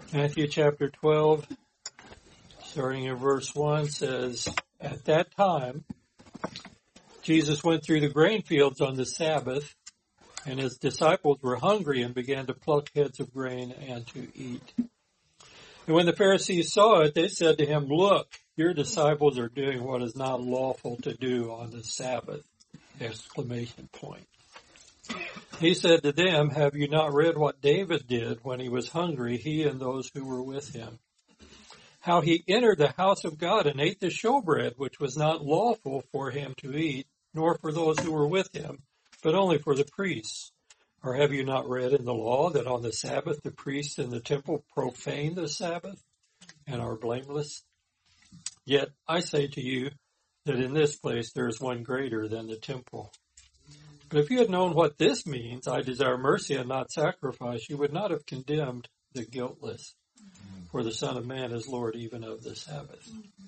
Matthew chapter 12, starting in verse 1, says, "At that time, Jesus went through the grain fields on the Sabbath, and his disciples were hungry and began to pluck heads of grain and to eat. And when the Pharisees saw it, they said to him, 'Look, your disciples are doing what is not lawful to do on the Sabbath!' Exclamation point. He said to them, 'Have you not read what David did when he was hungry, he and those who were with him? How he entered the house of God and ate the showbread, which was not lawful for him to eat, nor for those who were with him, but only for the priests. Or have you not read in the law that on the Sabbath the priests in the temple profane the Sabbath and are blameless? Yet I say to you that in this place there is one greater than the temple. But if you had known what this means, I desire mercy and not sacrifice, you would not have condemned the guiltless. For the Son of Man is Lord even of the Sabbath.'"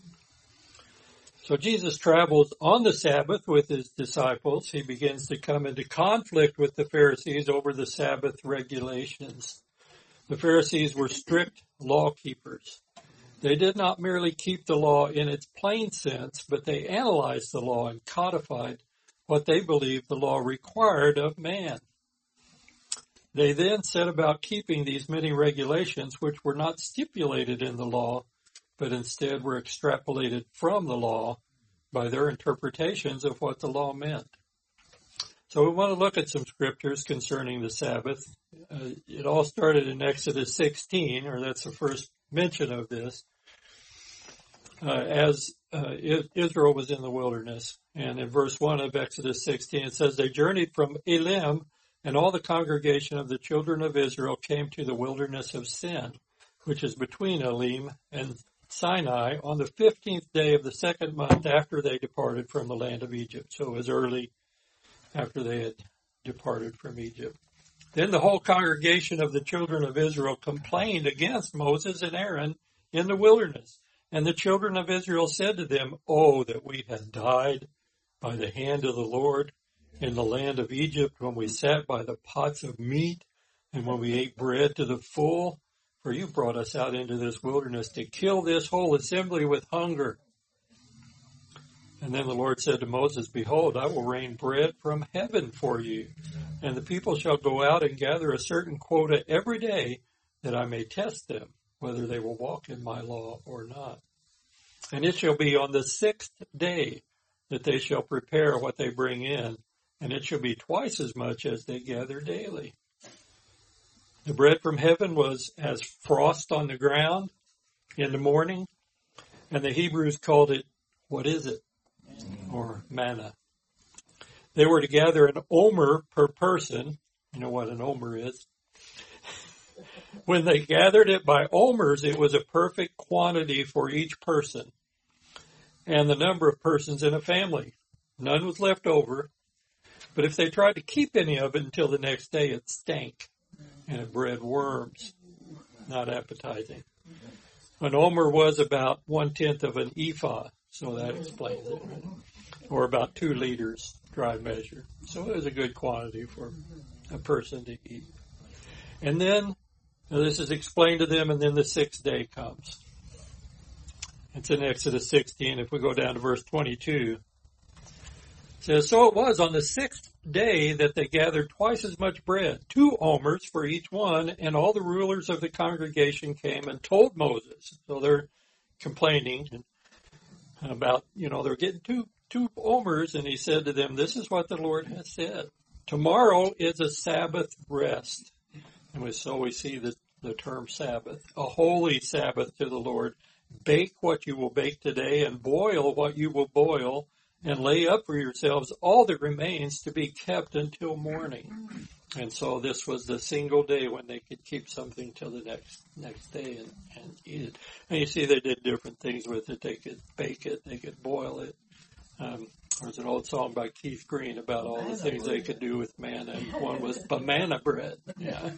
So Jesus travels on the Sabbath with his disciples. He begins to come into conflict with the Pharisees over the Sabbath regulations. The Pharisees were strict law keepers. They did not merely keep the law in its plain sense, but they analyzed the law and codified what they believed the law required of man. They then set about keeping these many regulations which were not stipulated in the law, but instead were extrapolated from the law by their interpretations of what the law meant. So we want to look at some scriptures concerning the Sabbath. It all started in Exodus 16, or that's the first mention of this, as Israel was in the wilderness. And in verse 1 of Exodus 16, it says, "They journeyed from Elim, and all the congregation of the children of Israel came to the wilderness of Sin, which is between Elim and Sinai, on the 15th day of the second month after they departed from the land of Egypt." So it was early after they had departed from Egypt. "Then the whole congregation of the children of Israel complained against Moses and Aaron in the wilderness. And the children of Israel said to them, 'Oh, that we had died by the hand of the Lord in the land of Egypt, when we sat by the pots of meat and when we ate bread to the full. For you brought us out into this wilderness to kill this whole assembly with hunger.' And then the Lord said to Moses, 'Behold, I will rain bread from heaven for you, and the people shall go out and gather a certain quota every day, that I may test them, whether they will walk in my law or not. And it shall be on the 6th day that they shall prepare what they bring in, and it shall be twice as much as they gather daily.' The bread from heaven was as frost on the ground in the morning, and the Hebrews called it, what is it? Or manna. They were to gather an omer per person. You know what an omer is? When they gathered it by omers, it was a perfect quantity for each person and the number of persons in a family. None was left over, but if they tried to keep any of it until the next day, it stank and it bred worms. Not appetizing. An omer was about 1/10 of an ephah, so that explains it. Right? Or about 2 liters, dry measure. So it was a good quantity for a person to eat. And then, this is explained to them, and then the 6th day comes. It's in Exodus 16. If we go down to verse 22, it says, "So it was on the 6th day that they gathered twice as much bread, 2 omers for each one, and all the rulers of the congregation came and told Moses." So they're complaining about, they're getting two omers, and he said to them, "This is what the Lord has said. Tomorrow is a Sabbath rest." And so we see the term Sabbath, a holy Sabbath to the Lord. "Bake what you will bake today, and boil what you will boil, and lay up for yourselves all that remains to be kept until morning." And so this was the single day when they could keep something till the next day and eat it. And you see they did different things with it. They could bake it, they could boil it. There's an old song by Keith Green about all the things they could do with manna, and one was banana bread. Yeah.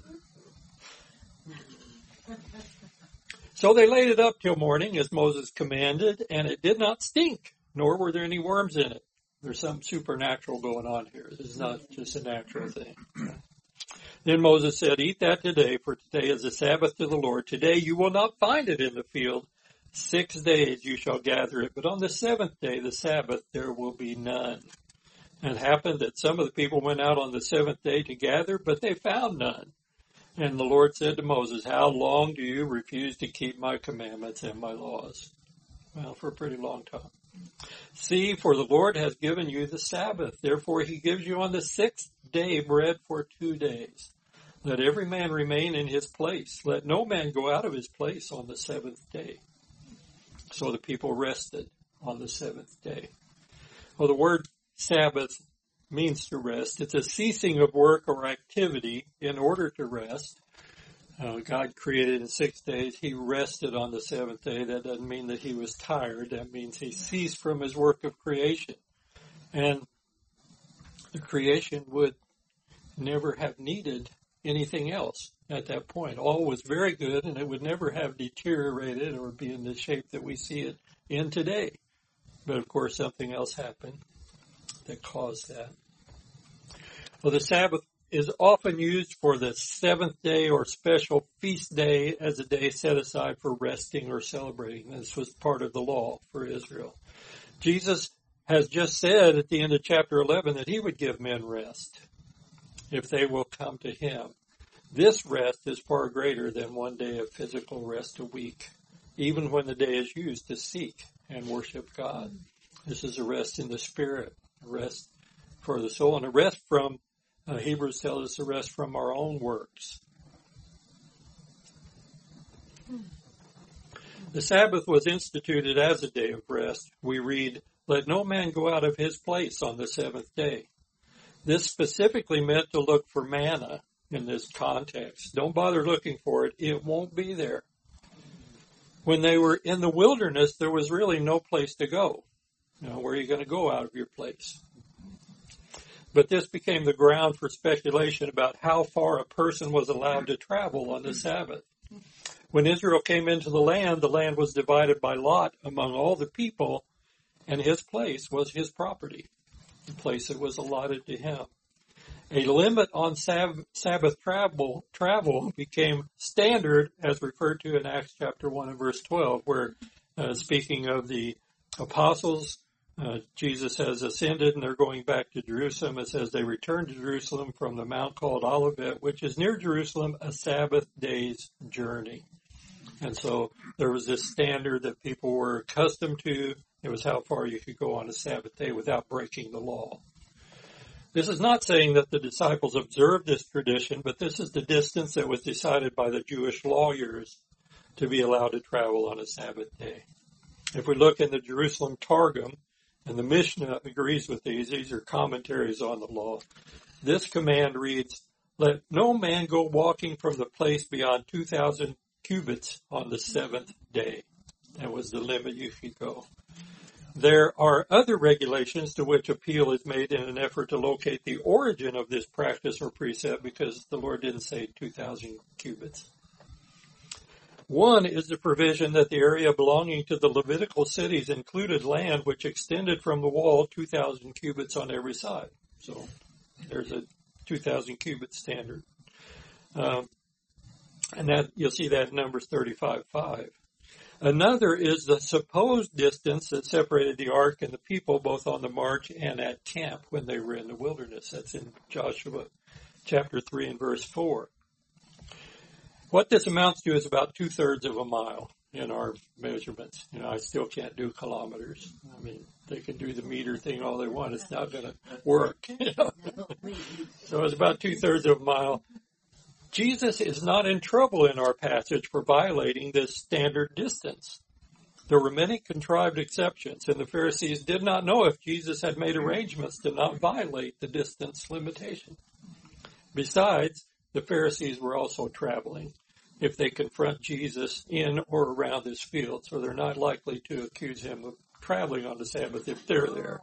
"So they laid it up till morning, as Moses commanded, and it did not stink, nor were there any worms in it." There's something supernatural going on here. This is not just a natural thing. Then Moses said, "Eat that today, for today is the Sabbath to the Lord. Today you will not find it in the field. 6 days you shall gather it, but on the seventh day, the Sabbath, there will be none." And it happened that some of the people went out on the seventh day to gather, but they found none. And the Lord said to Moses, "How long do you refuse to keep my commandments and my laws?" Well, for a pretty long time. "See, for the Lord has given you the Sabbath. Therefore he gives you on the sixth day bread for 2 days. Let every man remain in his place. Let no man go out of his place on the seventh day." So the people rested on the seventh day. Well, the word Sabbath means to rest. It's a ceasing of work or activity in order to rest. God created in 6 days. He rested on the seventh day. That doesn't mean that he was tired. That means he ceased from his work of creation. And the creation would never have needed anything else at that point. All was very good, and it would never have deteriorated or be in the shape that we see it in today. But of course, something else happened that caused that. Well, the Sabbath is often used for the seventh day or special feast day as a day set aside for resting or celebrating. This was part of the law for Israel. Jesus has just said at the end of chapter 11 that he would give men rest if they will come to him. This rest is far greater than 1 day of physical rest a week, even when the day is used to seek and worship God. This is a rest in the spirit, a rest for the soul, and a rest from, Hebrews tells us, a rest from our own works. The Sabbath was instituted as a day of rest. We read, "Let no man go out of his place on the seventh day." This specifically meant to look for manna in this context. Don't bother looking for it. It won't be there. When they were in the wilderness, there was really no place to go. Where are you going to go out of your place? But this became the ground for speculation about how far a person was allowed to travel on the Sabbath. When Israel came into the land was divided by lot among all the people, and his place was his property, the place that was allotted to him. A limit on Sabbath travel became standard, as referred to in Acts chapter 1 and verse 12, where, speaking of the apostles, Jesus has ascended and they're going back to Jerusalem. It says they returned to Jerusalem from the mount called Olivet, which is near Jerusalem, a Sabbath day's journey. And so there was this standard that people were accustomed to. It was how far you could go on a Sabbath day without breaking the law. This is not saying that the disciples observed this tradition, but this is the distance that was decided by the Jewish lawyers to be allowed to travel on a Sabbath day. If we look in the Jerusalem Targum, and the Mishnah agrees with these are commentaries on the law, this command reads, "Let no man go walking from the place beyond 2,000 cubits on the seventh day." That was the limit you could go. There are other regulations to which appeal is made in an effort to locate the origin of this practice or precept, because the Lord didn't say 2,000 cubits. One is the provision that the area belonging to the Levitical cities included land which extended from the wall 2,000 cubits on every side. So there's a 2,000 cubit standard. And that you'll see that in Numbers 35:5. Another is the supposed distance that separated the ark and the people both on the march and at camp when they were in the wilderness. That's in Joshua chapter 3 and verse 4. What this amounts to is about 2/3 of a mile in our measurements. I still can't do kilometers. I mean, they can do the meter thing all they want. It's not going to work. So it's about 2/3 of a mile. Jesus is not in trouble in our passage for violating this standard distance. There were many contrived exceptions, and the Pharisees did not know if Jesus had made arrangements to not violate the distance limitation. Besides, the Pharisees were also traveling if they confront Jesus in or around this field, so they're not likely to accuse him of traveling on the Sabbath if they're there.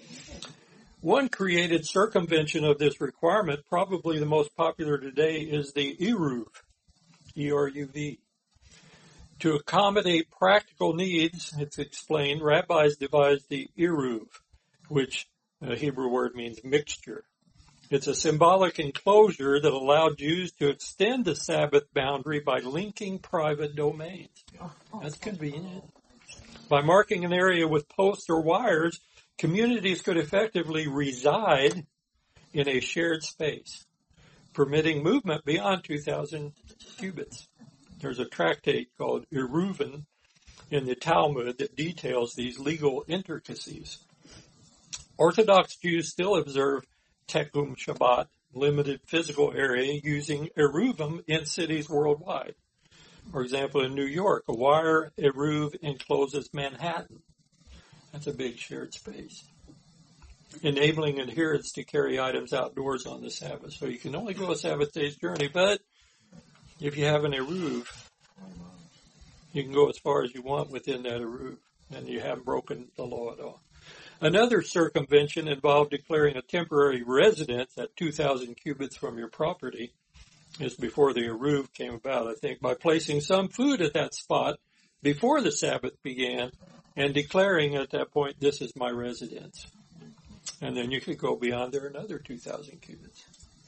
One created circumvention of this requirement, probably the most popular today, is the Eruv, E-R-U-V. To accommodate practical needs, it's explained, rabbis devised the Eruv, which the Hebrew word means mixture. It's a symbolic enclosure that allowed Jews to extend the Sabbath boundary by linking private domains. That's convenient. By marking an area with posts or wires, communities could effectively reside in a shared space, permitting movement beyond 2,000 cubits. There's a tractate called Eruvin in the Talmud that details these legal intricacies. Orthodox Jews still observe Tekum Shabbat, limited physical area, using Eruvim in cities worldwide. For example, in New York, a wire eruv encloses Manhattan. That's a big shared space, enabling adherents to carry items outdoors on the Sabbath. So you can only go a Sabbath day's journey, but if you have an eruv, you can go as far as you want within that eruv, and you haven't broken the law at all. Another circumvention involved declaring a temporary residence at 2,000 cubits from your property. Is before the eruv came about, I think, by placing some food at that spot before the Sabbath began and declaring at that point, this is my residence. And then you could go beyond there another 2,000 cubits.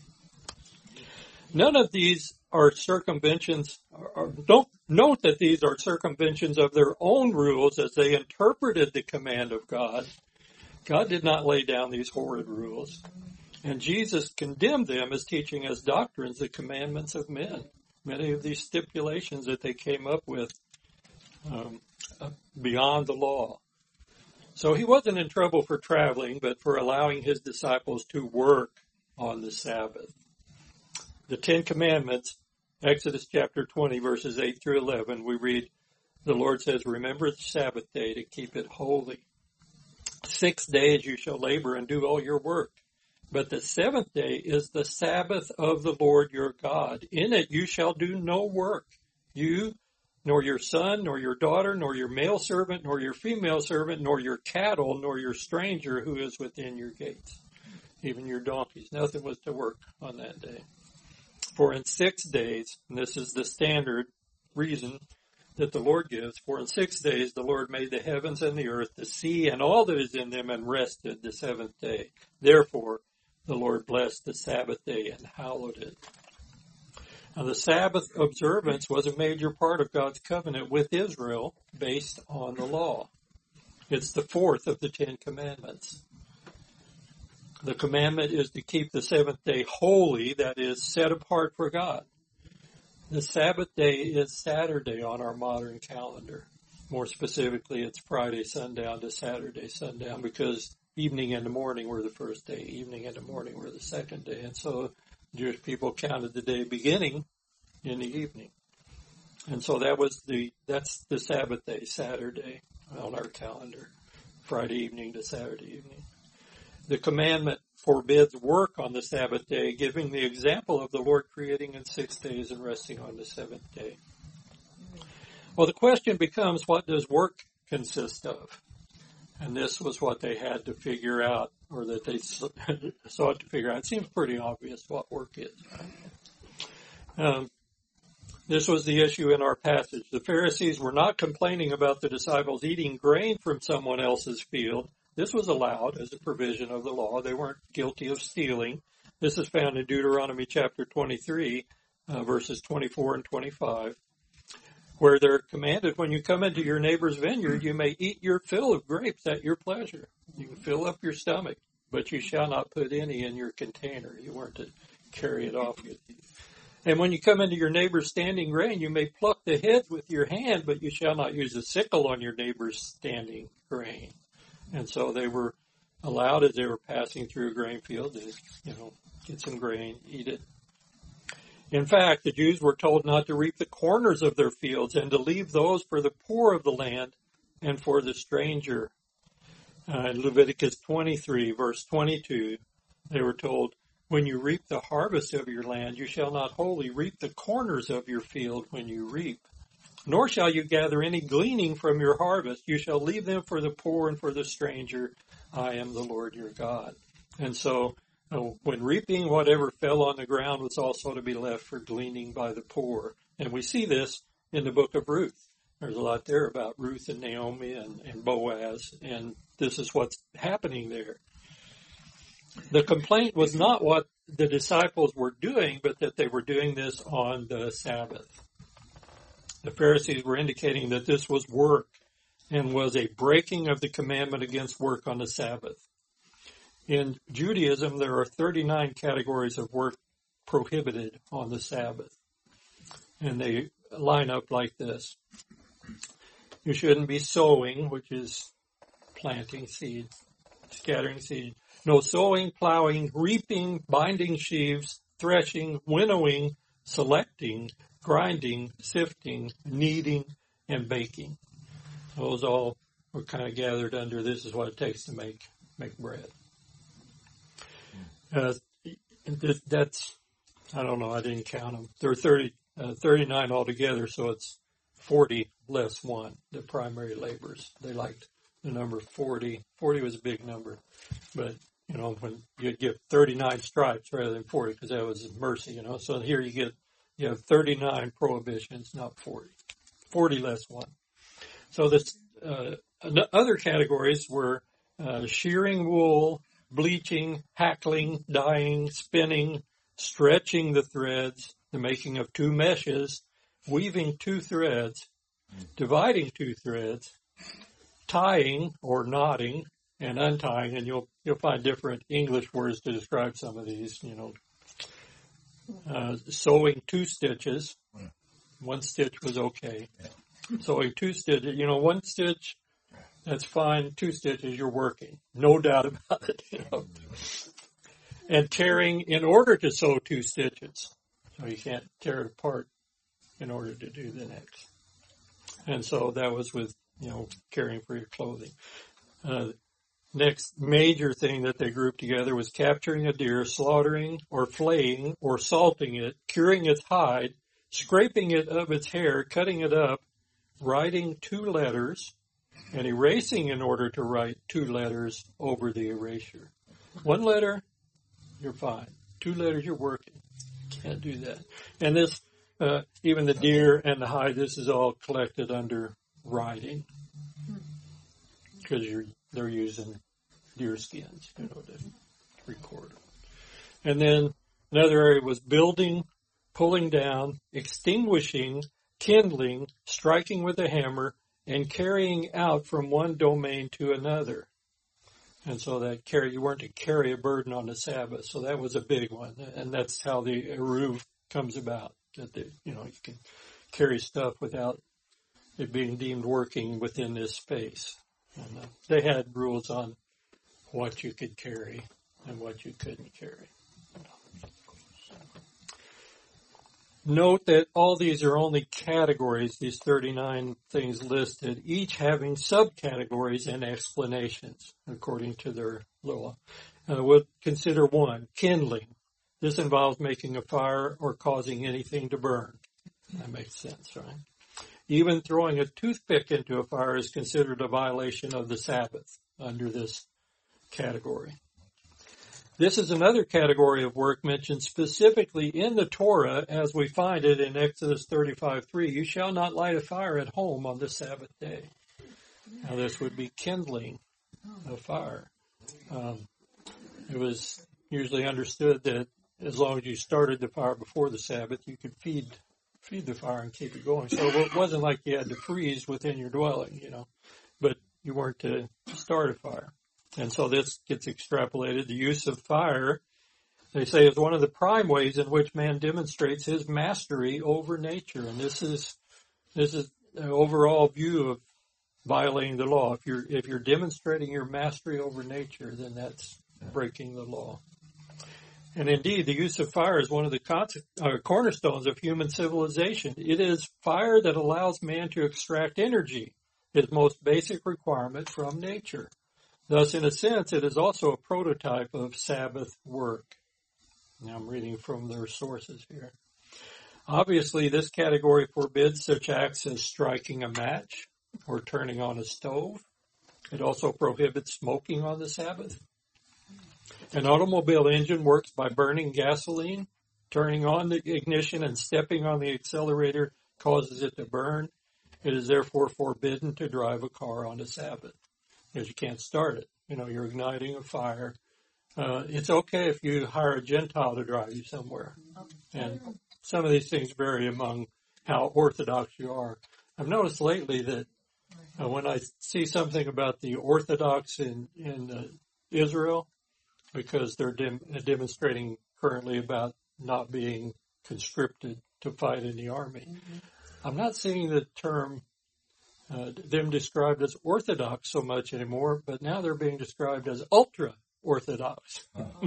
None of these are circumventions. Don't note that these are circumventions of their own rules as they interpreted the command of God. God did not lay down these horrid rules. And Jesus condemned them as teaching as doctrines the commandments of men. Many of these stipulations that they came up with beyond the law. So he wasn't in trouble for traveling, but for allowing his disciples to work on the Sabbath. The Ten Commandments, Exodus chapter 20, verses 8 through 11, we read, the Lord says, remember the Sabbath day to keep it holy. 6 days you shall labor and do all your work. But the seventh day is the Sabbath of the Lord your God. In it you shall do no work. You, nor your son, nor your daughter, nor your male servant, nor your female servant, nor your cattle, nor your stranger who is within your gates. Even your donkeys. Nothing was to work on that day. For in 6 days, and this is the standard reason that the Lord gives, for in 6 days the Lord made the heavens and the earth, the sea, and all that is in them, and rested the seventh day. Therefore, the Lord blessed the Sabbath day and hallowed it. Now, the Sabbath observance was a major part of God's covenant with Israel based on the law. It's the fourth of the Ten Commandments. The commandment is to keep the seventh day holy, that is, set apart for God. The Sabbath day is Saturday on our modern calendar. More specifically, it's Friday sundown to Saturday sundown, because evening and the morning were the first day, evening and the morning were the second day. And so Jewish people counted the day beginning in the evening. And so that's the Sabbath day, Saturday on our calendar, Friday evening to Saturday evening. The commandment forbids work on the Sabbath day, giving the example of the Lord creating in 6 days and resting on the seventh day. Well, the question becomes, what does work consist of? And this was what they had to figure out, or that they sought to figure out. It seems pretty obvious what work is. This was the issue in our passage. The Pharisees were not complaining about the disciples eating grain from someone else's field. This was allowed as a provision of the law. They weren't guilty of stealing. This is found in Deuteronomy chapter 23, verses 24 and 25. Where they're commanded, when you come into your neighbor's vineyard, you may eat your fill of grapes at your pleasure. You can fill up your stomach, but you shall not put any in your container. You weren't to carry it off with you. And when you come into your neighbor's standing grain, you may pluck the heads with your hand, but you shall not use a sickle on your neighbor's standing grain. And so they were allowed, as they were passing through a grain field, to, get some grain, eat it. In fact, the Jews were told not to reap the corners of their fields and to leave those for the poor of the land and for the stranger. In Leviticus 23, verse 22, they were told, when you reap the harvest of your land, you shall not wholly reap the corners of your field when you reap. Nor shall you gather any gleaning from your harvest. You shall leave them for the poor and for the stranger. I am the Lord your God. And so, when reaping, whatever fell on the ground was also to be left for gleaning by the poor. And we see this in the book of Ruth. There's a lot there about Ruth and Naomi and Boaz, and this is what's happening there. The complaint was not what the disciples were doing, but that they were doing this on the Sabbath. The Pharisees were indicating that this was work and was a breaking of the commandment against work on the Sabbath. In Judaism, there are 39 categories of work prohibited on the Sabbath. And they line up like this. You shouldn't be sowing, which is planting seed, scattering seed. No sowing, plowing, reaping, binding sheaves, threshing, winnowing, selecting, grinding, sifting, kneading, and baking. Those all were kind of gathered under this is what it takes to make bread. That's, I don't know, I didn't count them. There are 39 altogether, so it's 40 less one, the primary laborers. They liked the number 40. 40 was a big number. But, when you give 39 stripes rather than 40, because that was mercy, So here you have 39 prohibitions, not 40. 40 less one. So other categories were shearing wool, bleaching, hackling, dyeing, spinning, stretching the threads, the making of 2 meshes, weaving 2 threads, dividing 2 threads, tying or knotting, and untying, and you'll find different English words to describe some of these, sewing 2 stitches. 1 stitch was okay. Sewing 2 stitches, 1 stitch, that's fine. 2 stitches, you're working. No doubt about it, And tearing in order to sew 2 stitches. So you can't tear it apart in order to do the next. And so that was with, caring for your clothing. Next major thing that they grouped together was capturing a deer, slaughtering or flaying or salting it, curing its hide, scraping it of its hair, cutting it up, writing 2 letters, and erasing in order to write 2 letters over the erasure. 1 letter, you're fine. 2 letters, you're working. Can't do that. And this, even the deer and the hide, this is all collected under writing. Because they're using deer skins, to record them. And then another area was building, pulling down, extinguishing, kindling, striking with a hammer, and carrying out from one domain to another. And so you weren't to carry a burden on the Sabbath. So that was a big one. And that's how the Eruv comes about. That you can carry stuff without it being deemed working within this space. And they had rules on what you could carry and what you couldn't carry. Note that all these are only categories, these 39 things listed, each having subcategories and explanations according to their law. We'll consider 1, kindling. This involves making a fire or causing anything to burn. That makes sense, right? Even throwing a toothpick into a fire is considered a violation of the Sabbath under this category. This is another category of work mentioned specifically in the Torah as we find it in Exodus 35:3. You shall not light a fire at home on the Sabbath day. Now this would be kindling a fire. It was usually understood that as long as you started the fire before the Sabbath, you could feed the fire and keep it going. So it wasn't like you had to freeze within your dwelling, but you weren't to start a fire. And so this gets extrapolated. The use of fire, they say, is one of the prime ways in which man demonstrates his mastery over nature. And this is an overall view of violating the law. If you're demonstrating your mastery over nature, then that's breaking the law. And indeed, the use of fire is one of the cornerstones of human civilization. It is fire that allows man to extract energy, his most basic requirement from nature. Thus, in a sense, it is also a prototype of Sabbath work. Now I'm reading from their sources here. Obviously, this category forbids such acts as striking a match or turning on a stove. It also prohibits smoking on the Sabbath. An automobile engine works by burning gasoline. Turning on the ignition and stepping on the accelerator causes it to burn. It is therefore forbidden to drive a car on the Sabbath because you can't start it. You're igniting a fire it's okay if you hire a Gentile to drive you somewhere. And some of these things vary among how orthodox you are. I've noticed lately that when I see something about the Orthodox in Israel, because they're demonstrating currently about not being conscripted to fight in the army, I'm not seeing the term them described as Orthodox so much anymore, but now they're being described as ultra-Orthodox.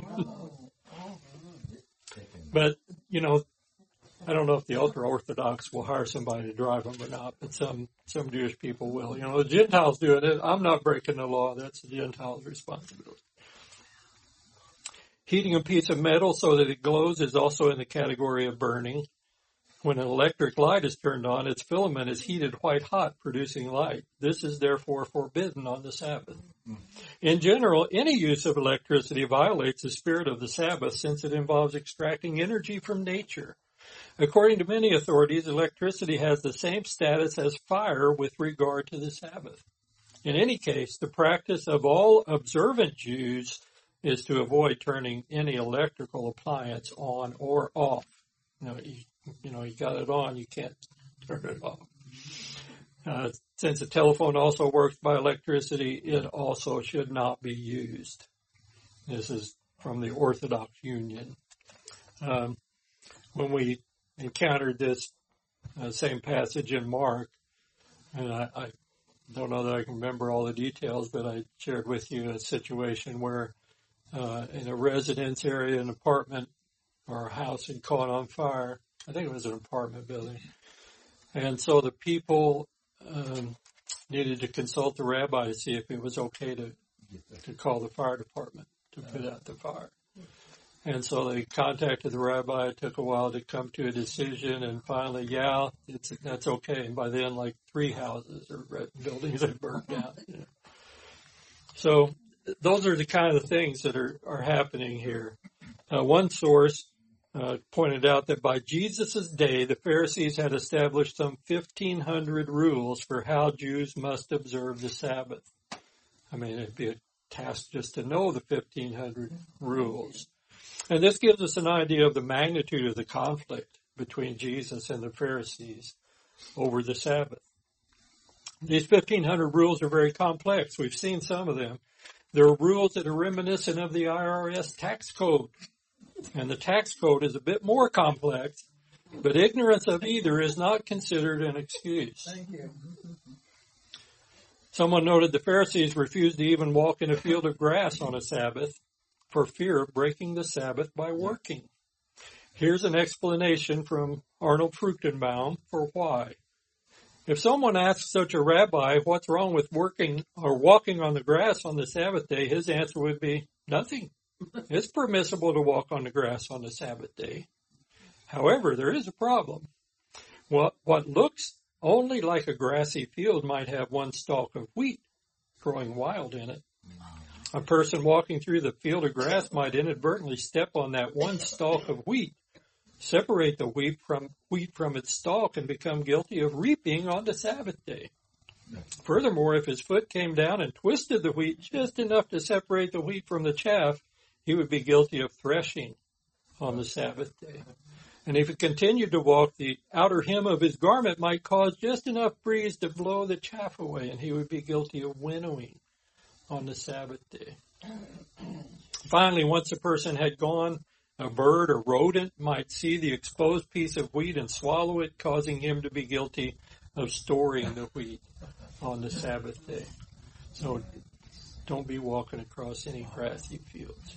But, I don't know if the ultra-Orthodox will hire somebody to drive them or not, but some Jewish people will. The Gentiles doing it. I'm not breaking the law. That's the Gentiles' responsibility. Heating a piece of metal so that it glows is also in the category of burning. When an electric light is turned on, its filament is heated white hot, producing light. This is therefore forbidden on the Sabbath. In general, any use of electricity violates the spirit of the Sabbath since it involves extracting energy from nature. According to many authorities, electricity has the same status as fire with regard to the Sabbath. In any case, the practice of all observant Jews is to avoid turning any electrical appliance on or off. You got it on, you can't turn it off. Since the telephone also works by electricity, it also should not be used. This is from the Orthodox Union. When we encountered this same passage in Mark, and I don't know that I can remember all the details, but I shared with you a situation where in a residence area, an apartment or a house had caught on fire. I think it was an apartment building. And so the people needed to consult the rabbi to see if it was okay to call the fire department to put out the fire. And so they contacted the rabbi. It took a while to come to a decision, and finally, that's okay. And by then, like 3 houses or buildings had burned down. So those are the kind of things that are happening here. One source pointed out that by Jesus' day, the Pharisees had established some 1,500 rules for how Jews must observe the Sabbath. I mean, it'd be a task just to know the 1,500 rules. And this gives us an idea of the magnitude of the conflict between Jesus and the Pharisees over the Sabbath. These 1,500 rules are very complex. We've seen some of them. There are rules that are reminiscent of the IRS tax code. And the tax code is a bit more complex, but ignorance of either is not considered an excuse. Thank you. Someone noted the Pharisees refused to even walk in a field of grass on a Sabbath for fear of breaking the Sabbath by working. Here's an explanation from Arnold Fruchtenbaum for why. If someone asks such a rabbi what's wrong with working or walking on the grass on the Sabbath day, his answer would be nothing. It's permissible to walk on the grass on the Sabbath day. However, there is a problem. What looks only like a grassy field might have one stalk of wheat growing wild in it. A person walking through the field of grass might inadvertently step on that one stalk of wheat, separate the wheat from its stalk, and become guilty of reaping on the Sabbath day. Furthermore, if his foot came down and twisted the wheat just enough to separate the wheat from the chaff, he would be guilty of threshing on the Sabbath day. And if he continued to walk, the outer hem of his garment might cause just enough breeze to blow the chaff away, and he would be guilty of winnowing on the Sabbath day. Finally, once a person had gone, a bird or rodent might see the exposed piece of wheat and swallow it, causing him to be guilty of storing the wheat on the Sabbath day. So don't be walking across any grassy fields.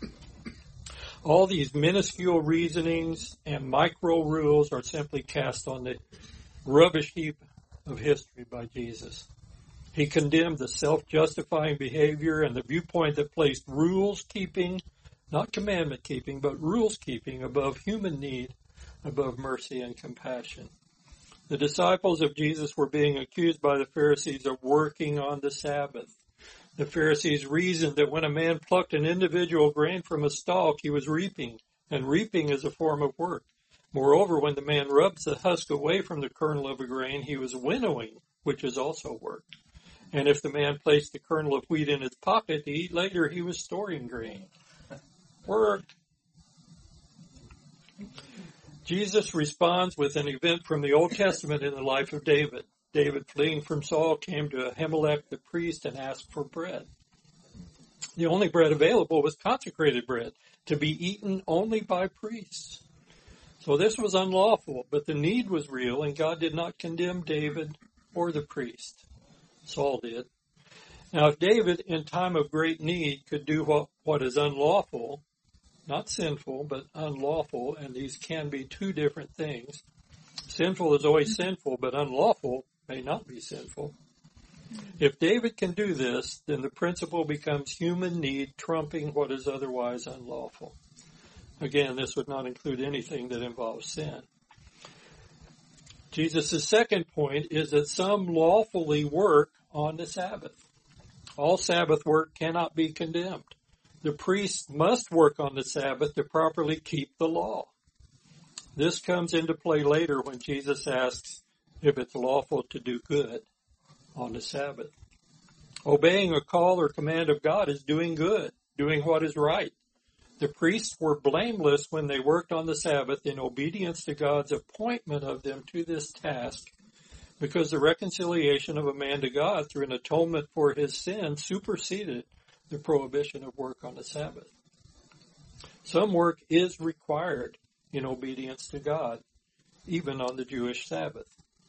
All these minuscule reasonings and micro rules are simply cast on the rubbish heap of history by Jesus. He condemned the self-justifying behavior and the viewpoint that placed rules-keeping, not commandment-keeping, but rules-keeping above human need, above mercy and compassion. The disciples of Jesus were being accused by the Pharisees of working on the Sabbath. The Pharisees reasoned that when a man plucked an individual grain from a stalk, he was reaping, and reaping is a form of work. Moreover, when the man rubs the husk away from the kernel of a grain, he was winnowing, which is also work. And if the man placed the kernel of wheat in his pocket to eat later, he was storing grain. Work. Jesus responds with an event from the Old Testament in the life of David. David, fleeing from Saul, came to Ahimelech the priest and asked for bread. The only bread available was consecrated bread, to be eaten only by priests. So this was unlawful, but the need was real, and God did not condemn David or the priest. Saul did. Now, if David, in time of great need, could do what is unlawful, not sinful, but unlawful, and these can be two different things. Sinful is always sinful, but unlawful may not be sinful. If David can do this, then the principle becomes human need trumping what is otherwise unlawful. Again, this would not include anything that involves sin. Jesus' second point is that some lawfully work on the Sabbath. All Sabbath work cannot be condemned. The priest must work on the Sabbath to properly keep the law. This comes into play later when Jesus asks if it's lawful to do good on the Sabbath. Obeying a call or command of God is doing good, doing what is right. The priests were blameless when they worked on the Sabbath in obedience to God's appointment of them to this task, because the reconciliation of a man to God through an atonement for his sin superseded the prohibition of work on the Sabbath. Some work is required in obedience to God, even on the Jewish Sabbath.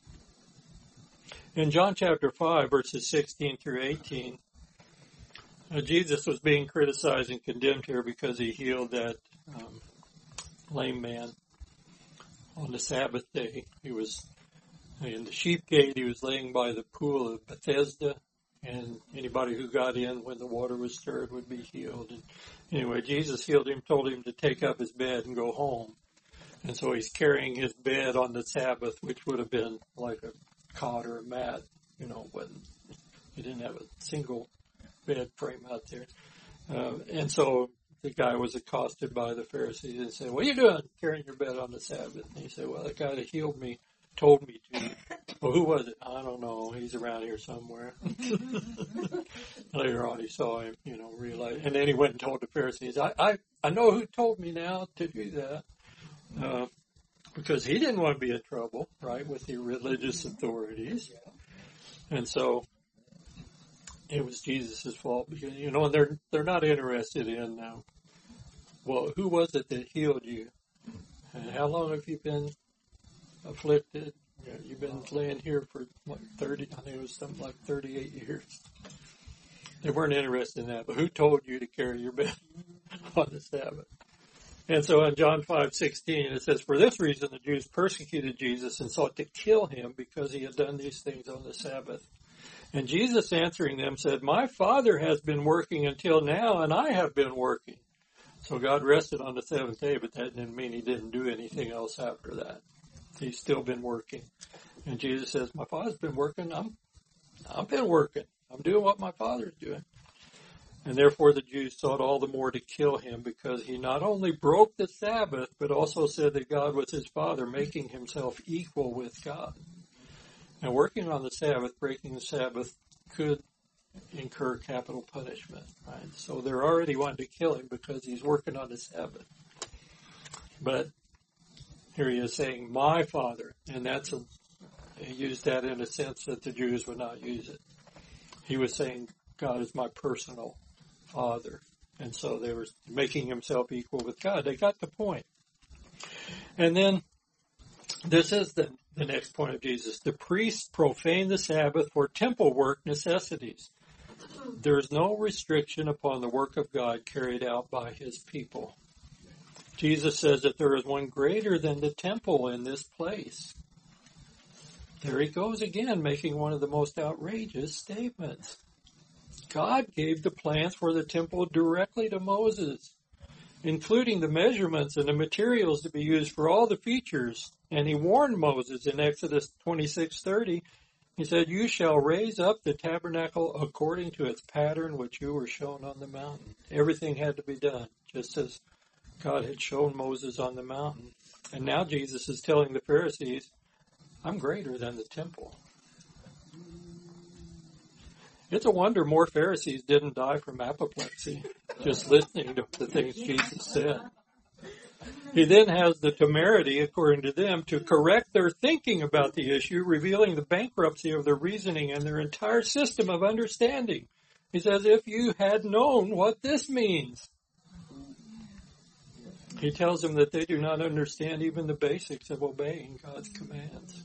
In John chapter 5, verses 16 through 18, Jesus was being criticized and condemned here because he healed that lame man on the Sabbath day. He was in the sheep gate. He was laying by the pool of Bethesda, and anybody who got in when the water was stirred would be healed. And anyway, Jesus healed him, told him to take up his bed and go home. And so he's carrying his bed on the Sabbath, which would have been like a cot or a mat, when he didn't have a single bed frame out there. And so the guy was accosted by the Pharisees and said, "What are you doing carrying your bed on the Sabbath?" And he said, "Well, the guy that healed me told me to." "Well, who was it?" "I don't know. He's around here somewhere." Later on, he saw him, realize. And then he went and told the Pharisees, I know who told me now to do that. Because he didn't want to be in trouble, right, with the religious authorities. And so it was Jesus' fault, because, and they're not interested in, well, who was it that healed you? And how long have you been afflicted? You've been laying here for 30, I think it was something like 38 years. They weren't interested in that, but who told you to carry your bed on the Sabbath? And so in John 5:16, it says, "For this reason the Jews persecuted Jesus and sought to kill him because he had done these things on the Sabbath. And Jesus answering them said, 'My Father has been working until now, and I have been working.'" So God rested on the seventh day, but that didn't mean he didn't do anything else after that. He's still been working. And Jesus says, "My Father's been working. I've been working. I'm doing what my Father's doing." And therefore the Jews sought all the more to kill him, because he not only broke the Sabbath, but also said that God was his Father, making himself equal with God. Now, working on the Sabbath, breaking the Sabbath, could incur capital punishment, right? So they're already wanting to kill him because he's working on the Sabbath. But here he is saying, "My Father," and he used that in a sense that the Jews would not use it. He was saying, God is my personal Father. And so they were making himself equal with God. They got the point. And then this is the next point of Jesus. The priests profane the Sabbath for temple work necessities. There is no restriction upon the work of God carried out by his people. Jesus says that there is one greater than the temple in this place. There he goes again, making one of the most outrageous statements. God gave the plans for the temple directly to Moses, including the measurements and the materials to be used for all the features. And he warned Moses in Exodus 26:30. He said, "You shall raise up the tabernacle according to its pattern which you were shown on the mountain." Everything had to be done, just as God had shown Moses on the mountain. And now Jesus is telling the Pharisees, "I'm greater than the temple." It's a wonder more Pharisees didn't die from apoplexy. just listening to the things Jesus said. He then has the temerity, according to them, to correct their thinking about the issue, revealing the bankruptcy of their reasoning and their entire system of understanding. He says, if you had known what this means. He tells them that they do not understand even the basics of obeying God's commands.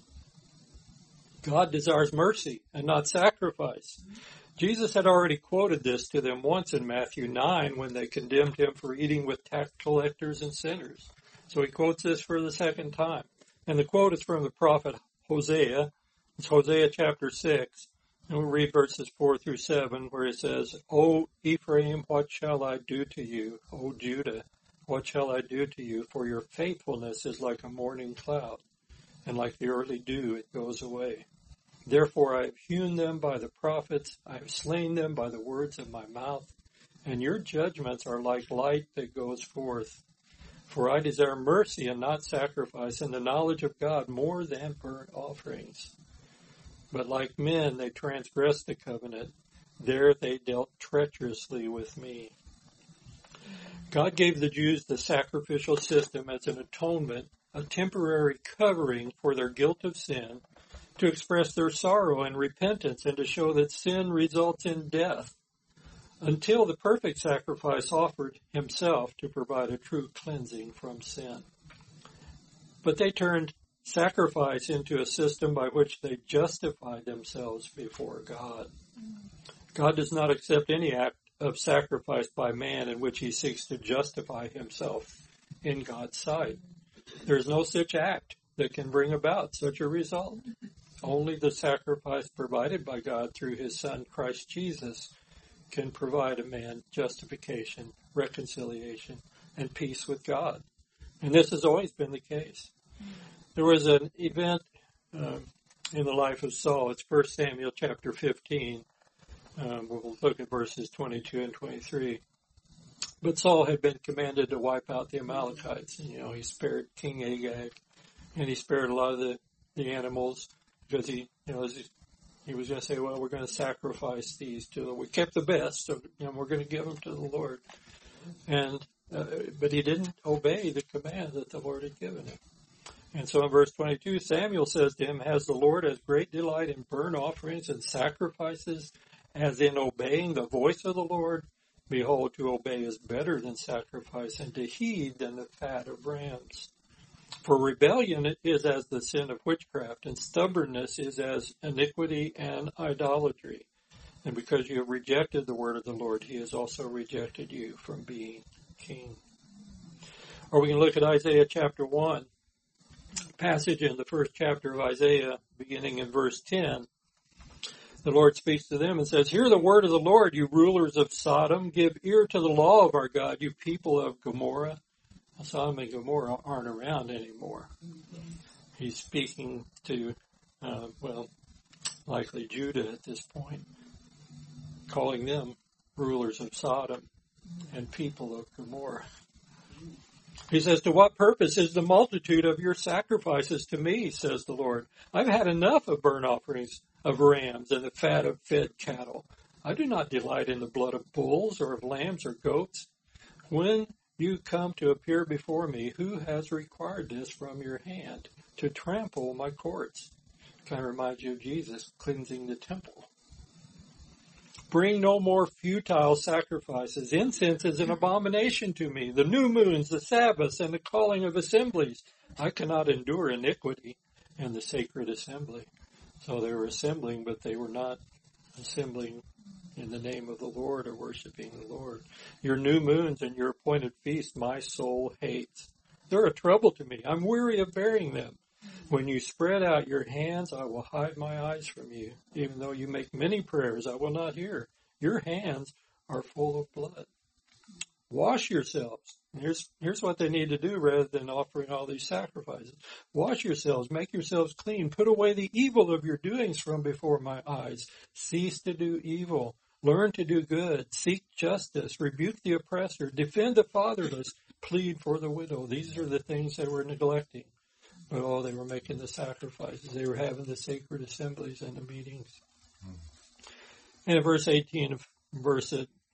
God desires mercy and not sacrifice. Jesus had already quoted this to them once in Matthew 9 when they condemned him for eating with tax collectors and sinners. So he quotes this for the second time. And the quote is from the prophet Hosea. It's Hosea chapter 6. And we'll read verses 4 through 7 where it says, O Ephraim, what shall I do to you? O Judah, what shall I do to you? For your faithfulness is like a morning cloud, and like the early dew it goes away. Therefore I have hewn them by the prophets, I have slain them by the words of my mouth, and your judgments are like light that goes forth. For I desire mercy and not sacrifice, and the knowledge of God more than burnt offerings. But like men they transgressed the covenant, there they dealt treacherously with me. God gave the Jews the sacrificial system as an atonement, a temporary covering for their guilt of sin, to express their sorrow and repentance and to show that sin results in death, until the perfect sacrifice offered himself to provide a true cleansing from sin. But they turned sacrifice into a system by which they justified themselves before God. God does not accept any act of sacrifice by man in which he seeks to justify himself in God's sight. There is no such act that can bring about such a result. Only the sacrifice provided by God through his Son, Christ Jesus, can provide a man justification, reconciliation, and peace with God. And this has always been the case. There was an event in the life of Saul. It's 1 Samuel chapter 15. We'll look at verses 22 and 23. But Saul had been commanded to wipe out the Amalekites. And, he spared King Agag, and he spared a lot of the animals because he was going to say, well, we're going to sacrifice these to the Lord. We kept the best, so we're going to give them to the Lord. And but he didn't obey the command that the Lord had given him. And so in verse 22, Samuel says to him, has the Lord as great delight in burnt offerings and sacrifices as in obeying the voice of the Lord? Behold, to obey is better than sacrifice, and to heed than the fat of rams. For rebellion is as the sin of witchcraft, and stubbornness is as iniquity and idolatry. And because you have rejected the word of the Lord, he has also rejected you from being king. Or we can look at Isaiah chapter 1. Passage in the first chapter of Isaiah, beginning in verse 10. The Lord speaks to them and says, hear the word of the Lord, you rulers of Sodom. Give ear to the law of our God, you people of Gomorrah. Sodom and Gomorrah aren't around anymore. He's speaking to, likely Judah at this point, calling them rulers of Sodom and people of Gomorrah. He says, to what purpose is the multitude of your sacrifices to me, says the Lord? I've had enough of burnt offerings of rams and the fat of fed cattle. I do not delight in the blood of bulls or of lambs or goats. When you come to appear before me, who has required this from your hand to trample my courts? Kind of reminds you of Jesus cleansing the temple. Bring no more futile sacrifices. Incense is an abomination to me. The new moons, the Sabbaths, and the calling of assemblies. I cannot endure iniquity and the sacred assembly. So they were assembling, but they were not assembling in the name of the Lord or worshiping the Lord. Your new moons and your appointed feasts my soul hates. They're a trouble to me. I'm weary of bearing them. When you spread out your hands, I will hide my eyes from you. Even though you make many prayers, I will not hear. Your hands are full of blood. Wash yourselves. Here's what they need to do rather than offering all these sacrifices. Wash yourselves. Make yourselves clean. Put away the evil of your doings from before my eyes. Cease to do evil. Learn to do good. Seek justice. Rebuke the oppressor. Defend the fatherless. Plead for the widow. These are the things they were neglecting. But they were making the sacrifices. They were having the sacred assemblies and the meetings. And in verse 18 of verse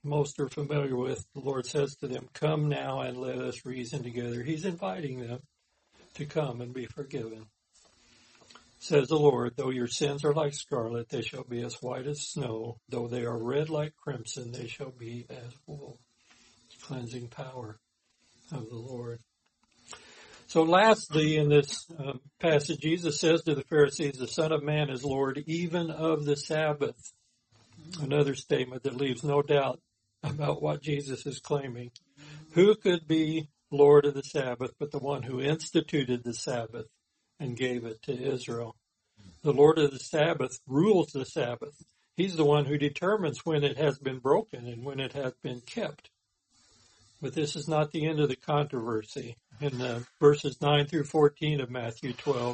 most are familiar with, the Lord says to them, "Come now and let us reason together." He's inviting them to come and be forgiven. Says the Lord, "Though your sins are like scarlet, they shall be as white as snow. Though they are red like crimson, they shall be as wool." Cleansing power of the Lord. So lastly, in this passage, Jesus says to the Pharisees, "The Son of Man is Lord even of the Sabbath." Another statement that leaves no doubt about what Jesus is claiming. Who could be Lord of the Sabbath but the one who instituted the Sabbath and gave it to Israel? The Lord of the Sabbath rules the Sabbath. He's the one who determines when it has been broken and when it has been kept. But this is not the end of the controversy. In verses 9 through 14 of Matthew 12,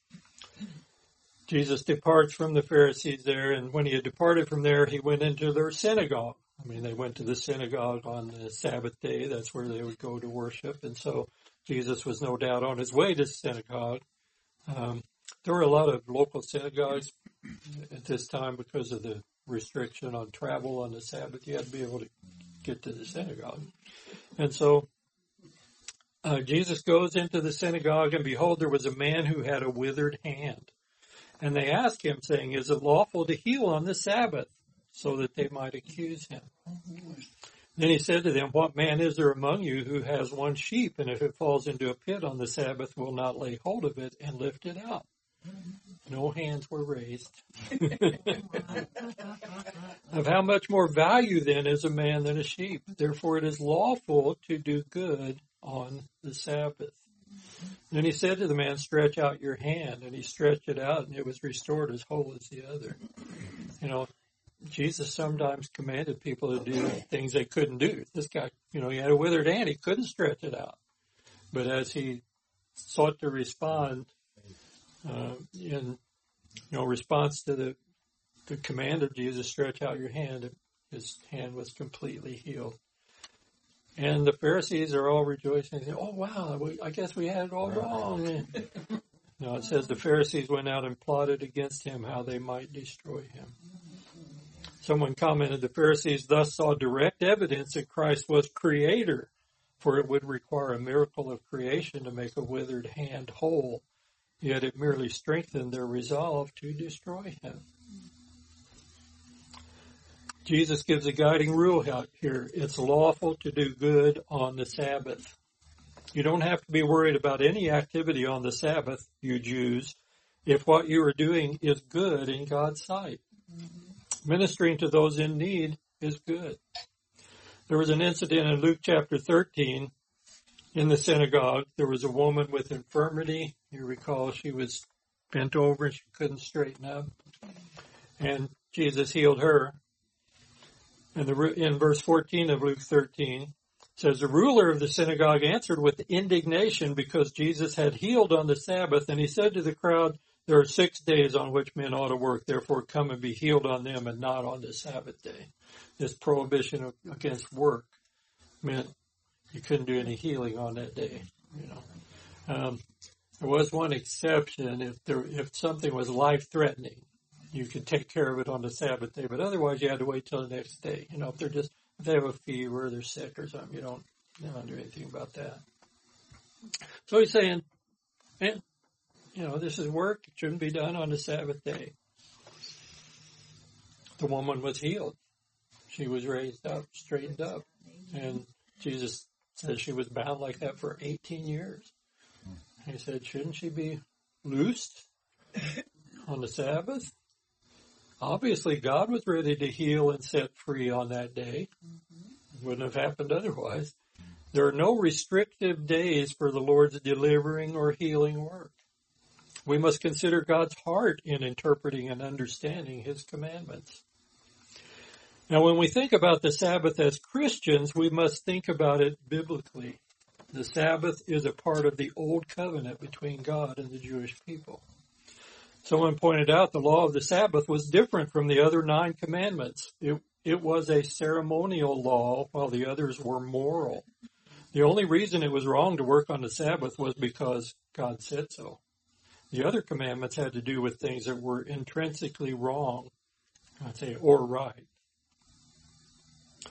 Jesus departs from the Pharisees there, and when he had departed from there, he went into their synagogue. I mean, they went to the synagogue on the Sabbath day. That's where they would go to worship. And so Jesus was no doubt on his way to the synagogue. There were a lot of local synagogues at this time because of the restriction on travel on the Sabbath. You had to be able to get to the synagogue. And so Jesus goes into the synagogue, and behold, there was a man who had a withered hand. And they asked him, saying, "Is it lawful to heal on the Sabbath?" So that they might accuse him. Then he said to them, "What man is there among you who has one sheep, and if it falls into a pit on the Sabbath, will not lay hold of it and lift it out?" No hands were raised. Of how much more value then is a man than a sheep? Therefore it is lawful to do good on the Sabbath. Then he said to the man, "Stretch out your hand." And he stretched it out, and it was restored as whole as the other. You know, Jesus sometimes commanded people to do things they couldn't do. This guy, he had a withered hand. He couldn't stretch it out. But as he sought to respond in response to the command of Jesus, "Stretch out your hand," his hand was completely healed. And the Pharisees are all rejoicing. They say, "Oh, wow, I guess we had it all wrong." No, it says the Pharisees went out and plotted against him how they might destroy him. Someone commented, the Pharisees thus saw direct evidence that Christ was creator, for it would require a miracle of creation to make a withered hand whole. Yet it merely strengthened their resolve to destroy him. Jesus gives a guiding rule out here. It's lawful to do good on the Sabbath. You don't have to be worried about any activity on the Sabbath, you Jews, if what you are doing is good in God's sight. Ministering to those in need is good. There was an incident in Luke chapter 13 in the synagogue. There was a woman with infirmity. You recall she was bent over and she couldn't straighten up. And Jesus healed her. And in verse 14 of Luke 13, it says, the ruler of the synagogue answered with indignation because Jesus had healed on the Sabbath. And he said to the crowd, there are 6 days on which men ought to work. Therefore, come and be healed on them and not on the Sabbath day. This prohibition against work meant you couldn't do any healing on that day. There was one exception if something was life-threatening. You could take care of it on the Sabbath day, but otherwise you had to wait till the next day. If they have a fever, they're sick or something, you don't do anything about that. So he's saying, this is work. It shouldn't be done on the Sabbath day. The woman was healed. She was raised up, straightened up. And Jesus says she was bound like that for 18 years. And he said, shouldn't she be loosed on the Sabbath? Obviously, God was ready to heal and set free on that day. It wouldn't have happened otherwise. There are no restrictive days for the Lord's delivering or healing work. We must consider God's heart in interpreting and understanding His commandments. Now, when we think about the Sabbath as Christians, we must think about it biblically. The Sabbath is a part of the Old Covenant between God and the Jewish people. Someone pointed out the law of the Sabbath was different from the other 9 commandments. It was a ceremonial law, while the others were moral. The only reason it was wrong to work on the Sabbath was because God said so. The other commandments had to do with things that were intrinsically wrong, or right.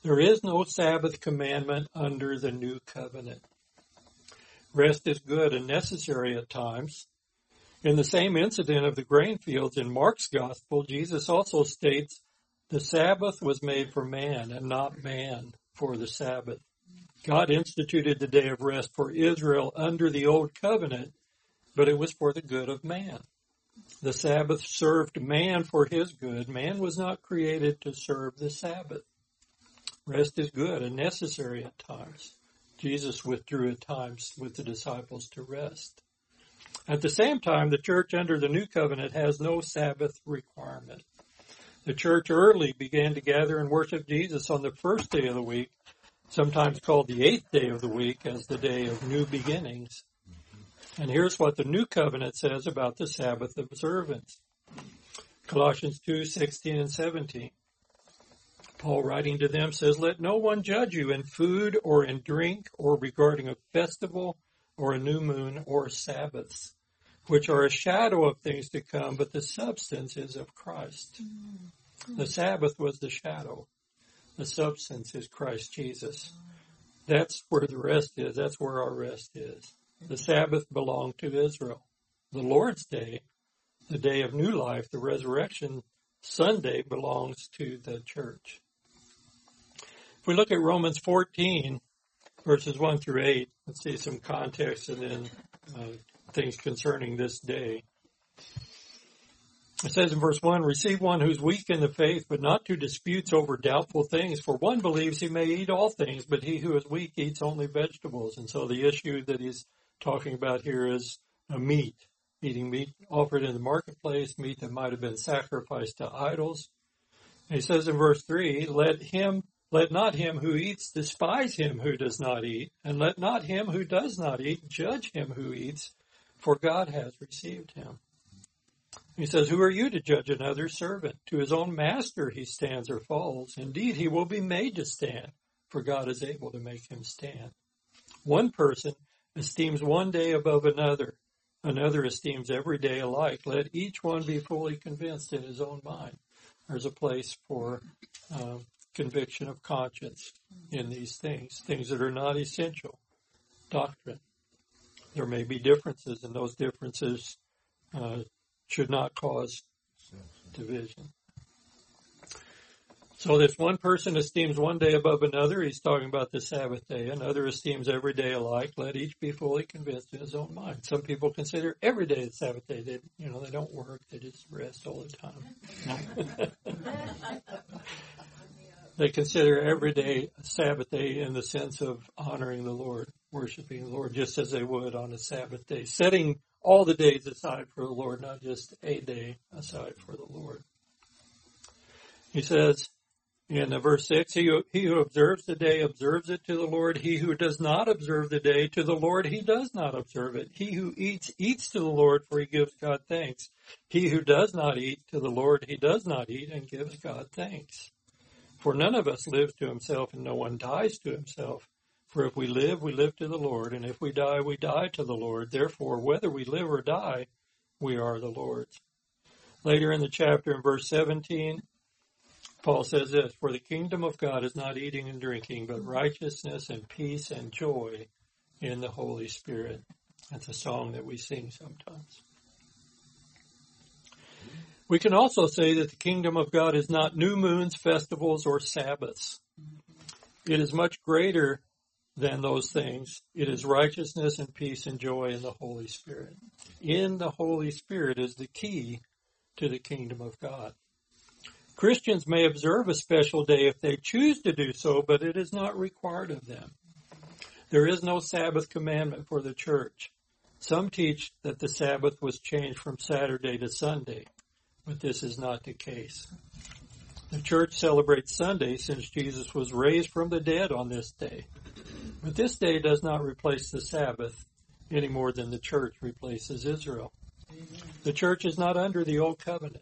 There is no Sabbath commandment under the new covenant. Rest is good and necessary at times. In the same incident of the grain fields in Mark's Gospel, Jesus also states, the Sabbath was made for man and not man for the Sabbath. God instituted the day of rest for Israel under the old covenant, but it was for the good of man. The Sabbath served man for his good. Man was not created to serve the Sabbath. Rest is good and necessary at times. Jesus withdrew at times with the disciples to rest. At the same time, the church under the new covenant has no Sabbath requirement. The church early began to gather and worship Jesus on the first day of the week, sometimes called the 8th day of the week as the day of new beginnings. And here's what the new covenant says about the Sabbath observance. Colossians 2:16 and 17. Paul, writing to them, says, let no one judge you in food or in drink or regarding a festival or a new moon or Sabbaths, which are a shadow of things to come, but the substance is of Christ. The Sabbath was the shadow. The substance is Christ Jesus. That's where the rest is. That's where our rest is. The Sabbath belonged to Israel. The Lord's Day, the day of new life, the resurrection Sunday, belongs to the church. If we look at Romans 14, verses 1 through 8, let's see some context and then things concerning this day. It says in verse 1, receive one who's weak in the faith, but not to disputes over doubtful things. For one believes he may eat all things, but he who is weak eats only vegetables. And so the issue that he's talking about here is meat, eating meat offered in the marketplace, meat that might have been sacrificed to idols. And he says in verse 3, let not him who eats despise him who does not eat, and let not him who does not eat judge him who eats, for God has received him. He says, who are you to judge another's servant? To his own master he stands or falls. Indeed, he will be made to stand, for God is able to make him stand. One person esteems one day above another. Another esteems every day alike. Let each one be fully convinced in his own mind. There's a place for conviction of conscience in these things that are not essential. Doctrine. There may be differences, and those differences should not cause division. So this one person esteems one day above another. He's talking about the Sabbath day. Another esteems every day alike. Let each be fully convinced in his own mind. Some people consider every day the Sabbath day. They don't work. They just rest all the time. They consider every day a Sabbath day in the sense of honoring the Lord, worshiping the Lord, just as they would on a Sabbath day, setting all the days aside for the Lord, not just a day aside for the Lord. He says in verse 6, he who observes the day observes it to the Lord. He who does not observe the day to the Lord, he does not observe it. He who eats to the Lord, for he gives God thanks. He who does not eat to the Lord, he does not eat and gives God thanks. For none of us lives to himself, and no one dies to himself. For if we live to the Lord, and if we die to the Lord. Therefore, whether we live or die, we are the Lord's. Later in the chapter, in verse 17, Paul says this, for the kingdom of God is not eating and drinking, but righteousness and peace and joy in the Holy Spirit. That's a song that we sing sometimes. We can also say that the kingdom of God is not new moons, festivals, or Sabbaths. It is much greater than those things. It is righteousness and peace and joy in the Holy Spirit. In the Holy Spirit is the key to the kingdom of God. Christians may observe a special day if they choose to do so, but it is not required of them. There is no Sabbath commandment for the church. Some teach that the Sabbath was changed from Saturday to Sunday, but this is not the case. The church celebrates Sunday since Jesus was raised from the dead on this day. But this day does not replace the Sabbath any more than the church replaces Israel. The church is not under the old covenant.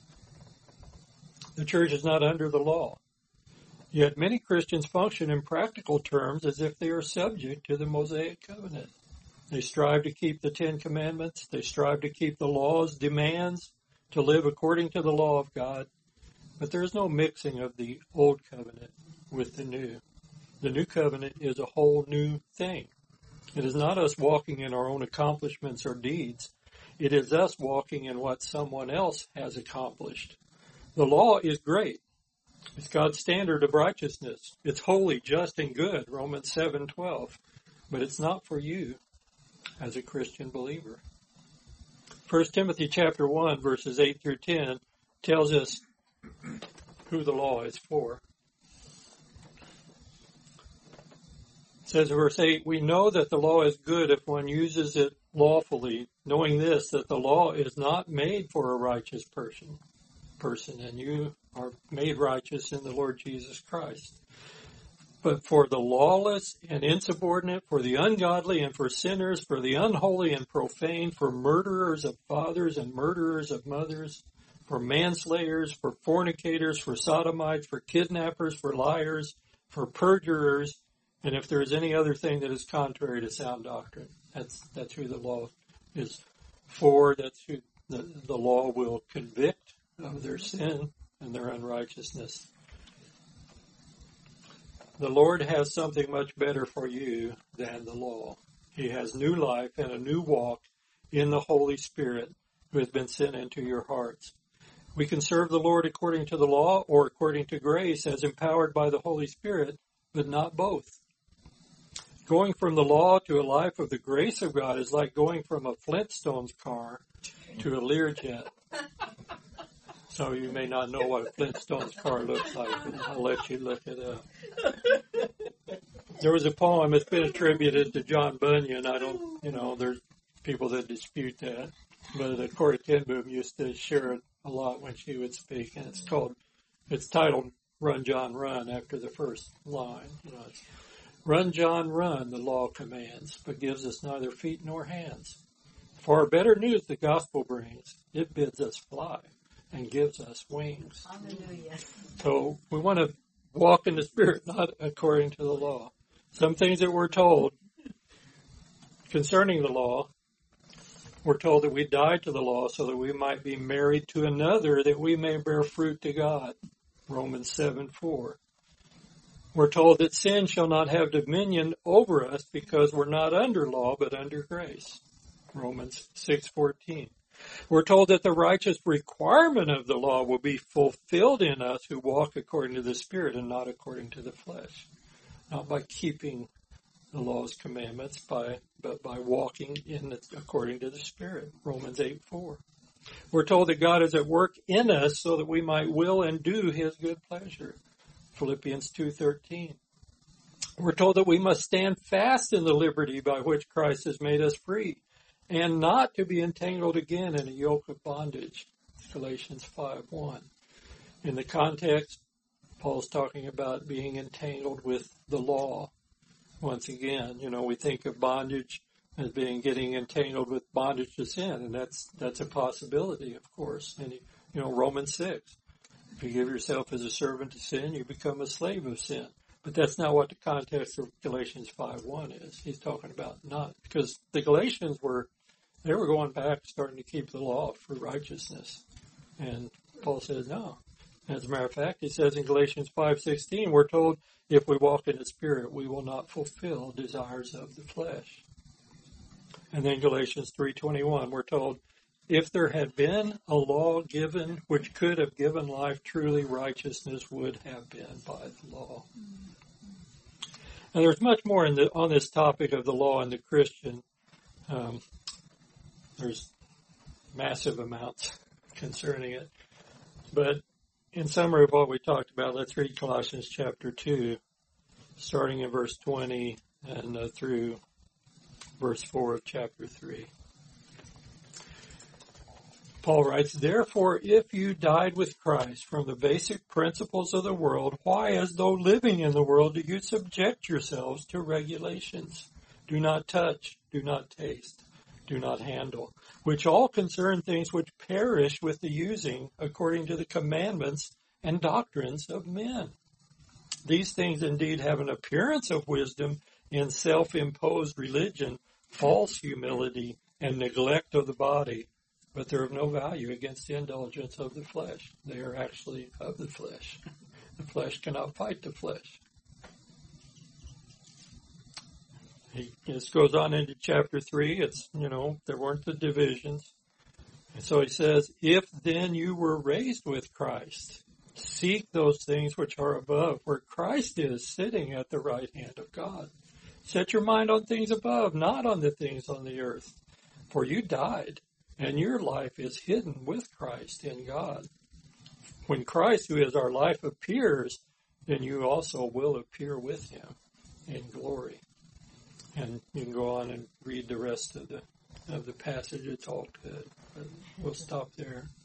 The church is not under the law. Yet many Christians function in practical terms as if they are subject to the Mosaic covenant. They strive to keep the Ten Commandments. They strive to keep the law's demands, to live according to the law of God. But there is no mixing of the old covenant with the new. The new covenant is a whole new thing. It is not us walking in our own accomplishments or deeds. It is us walking in what someone else has accomplished. The law is great. It's God's standard of righteousness. It's holy, just, and good, Romans 7:12. But it's not for you as a Christian believer. 1 Timothy chapter 1, verses 8 through 10 tells us who the law is for. It says in verse 8, we know that the law is good if one uses it lawfully, knowing this, that the law is not made for a righteous person, and you are made righteous in the Lord Jesus Christ. But for the lawless and insubordinate, for the ungodly and for sinners, for the unholy and profane, for murderers of fathers and murderers of mothers, for manslayers, for fornicators, for sodomites, for kidnappers, for liars, for perjurers, and if there is any other thing that is contrary to sound doctrine. That's who the law is for. That's who the law will convict of their sin and their unrighteousness. The Lord has something much better for you than the law. He has new life and a new walk in the Holy Spirit who has been sent into your hearts. We can serve the Lord according to the law or according to grace as empowered by the Holy Spirit, but not both. Going from the law to a life of the grace of God is like going from a Flintstones car to a Learjet. So you may not know what a Flintstones car looks like, but I'll let you look it up. There was a poem that's been attributed to John Bunyan. There's people that dispute that. But Corrie ten Boom used to share it a lot when she would speak, and it's titled Run, John, Run after the first line. It's, Run, John, run, the law commands, but gives us neither feet nor hands. For better news the gospel brings, it bids us fly and gives us wings. Hallelujah. So we want to walk in the Spirit, not according to the law. Some things that we're told concerning the law, we're told that we died to the law so that we might be married to another, that we may bear fruit to God. Romans 7:4. We're told that sin shall not have dominion over us because we're not under law but under grace. Romans 6:14. We're told that the righteous requirement of the law will be fulfilled in us who walk according to the Spirit and not according to the flesh. Not by keeping the law's commandments, but by walking according to the Spirit. Romans 8:4. We're told that God is at work in us so that we might will and do His good pleasure. Philippians 2:13. We're told that we must stand fast in the liberty by which Christ has made us free, and not to be entangled again in a yoke of bondage. Galatians 5:1. In the context, Paul's talking about being entangled with the law. Once again, we think of bondage as getting entangled with bondage to sin, and that's a possibility, of course. And Romans 6. If you give yourself as a servant to sin, you become a slave of sin. But that's not what the context of Galatians 5:1 is. He's talking about not, because the Galatians were going back, starting to keep the law for righteousness. And Paul says no. As a matter of fact, he says in Galatians 5:16, we're told if we walk in the Spirit, we will not fulfill desires of the flesh. And then Galatians 3:21, we're told, if there had been a law given which could have given life, truly righteousness would have been by the law. And there's much more on this topic of the law and the Christian. There's massive amounts concerning it. But in summary of what we talked about, let's read Colossians chapter 2, starting in verse 20 and through verse 4 of chapter 3. Paul writes, therefore, if you died with Christ from the basic principles of the world, why, as though living in the world, do you subject yourselves to regulations? Do not touch, do not taste, do not handle, which all concern things which perish with the using according to the commandments and doctrines of men. These things indeed have an appearance of wisdom in self-imposed religion, false humility, and neglect of the body, but they're of no value against the indulgence of the flesh. They are actually of the flesh. The flesh cannot fight the flesh. This goes on into chapter 3. It's, there weren't the divisions. And so he says, if then you were raised with Christ, seek those things which are above, where Christ is sitting at the right hand of God. Set your mind on things above, not on the things on the earth. For you died, and your life is hidden with Christ in God. When Christ, who is our life, appears, then you also will appear with him in glory. And you can go on and read the rest of the passage. It's all good. But we'll stop there.